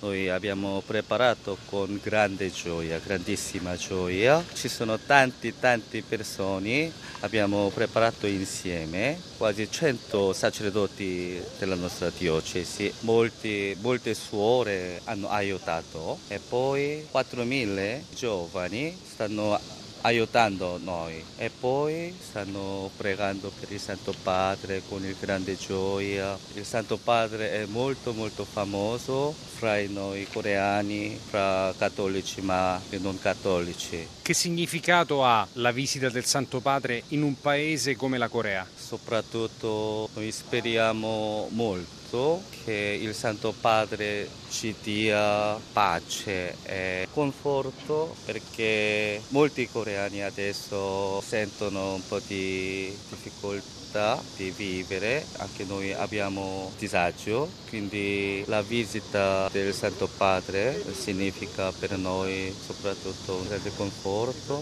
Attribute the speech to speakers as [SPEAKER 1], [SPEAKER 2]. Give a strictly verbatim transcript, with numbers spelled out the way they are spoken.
[SPEAKER 1] noi abbiamo preparato con grande gioia, grandissima gioia. Ci sono tanti, tanti persone, abbiamo preparato insieme, quasi cento sacerdoti della nostra diocesi, molti, molte suore hanno aiutato e poi quattromila giovani stanno aiutando noi e poi stanno pregando per il Santo Padre con il grande gioia. Il Santo Padre è molto molto famoso fra i noi coreani, fra cattolici ma non cattolici.
[SPEAKER 2] Che significato ha la visita del Santo Padre in un paese come la Corea?
[SPEAKER 1] Soprattutto noi speriamo molto che il Santo Padre ci dia pace e conforto perché molti coreani adesso sentono un po' di difficoltà di vivere, anche noi abbiamo disagio, quindi la visita del Santo Padre significa per noi soprattutto un grande conforto